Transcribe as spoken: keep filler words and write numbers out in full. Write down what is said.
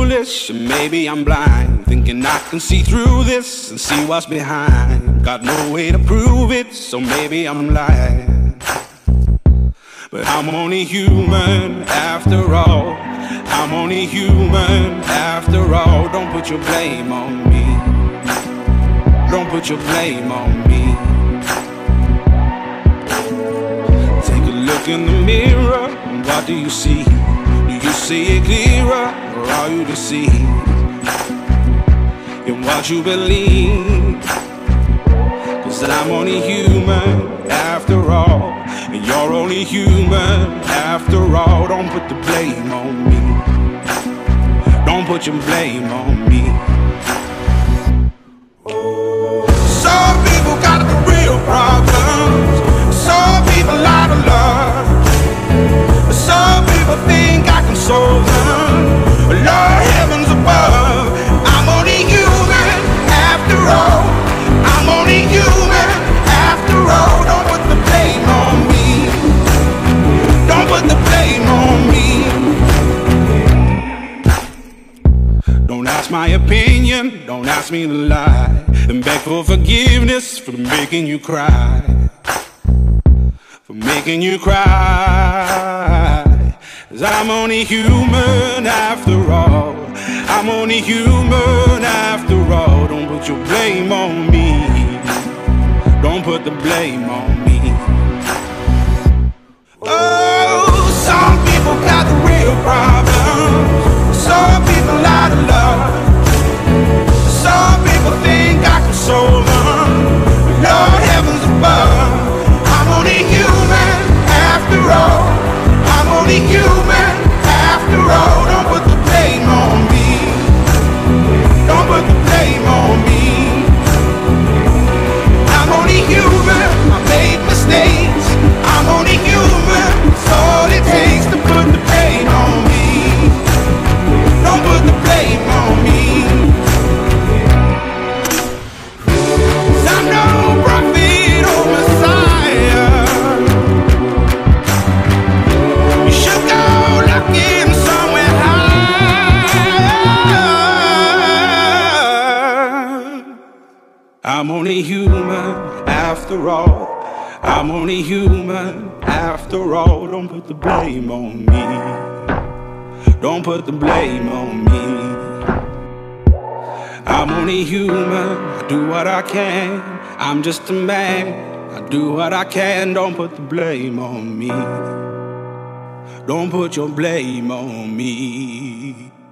foolish, and maybe I'm blind, thinking I can see through this and see what's behind. Got no way to prove it, so maybe I'm lying. But I'm only human after all. I'm only human after all. Don't put your blame on me. Don't put your blame on me. Take a look in the mirror, and what do you see? Do you see it clearer, or are you deceived in what you believe? Cause I'm only human after all, and you're only human after all. Don't put the blame on me. Don't put your blame on me. Some people got the real problems. Some people out of love. Some people think I can solve them. Lord heavens above, I'm only human after all. I'm only human after all. Don't put the blame on me. Don't put the blame on me. Don't ask my opinion, don't ask me to lie, and beg for forgiveness for making you cry. For making you cry. Cause I'm only human after all. I'm only human after all. Don't put your blame on me. Don't put the blame on me. Oh, some people got the real problems. Some people out of love. Some people think I can solve them. Lord heavens above, I'm only human after all. I'm only human after all. Don't put the blame on me. Don't put the blame on me. I'm only human, I made mistakes. I'm only human, it's all it takes to put the blame on me. Don't put the blame on me. 'Cause I'm no prophet or Messiah. You should go looking somewhere higher. I'm only human after all. I'm only human after all. Don't put the blame on me. Don't put the blame on me. I'm only human, I do what I can. I'm just a man, I do what I can. Don't put the blame on me. Don't put your blame on me.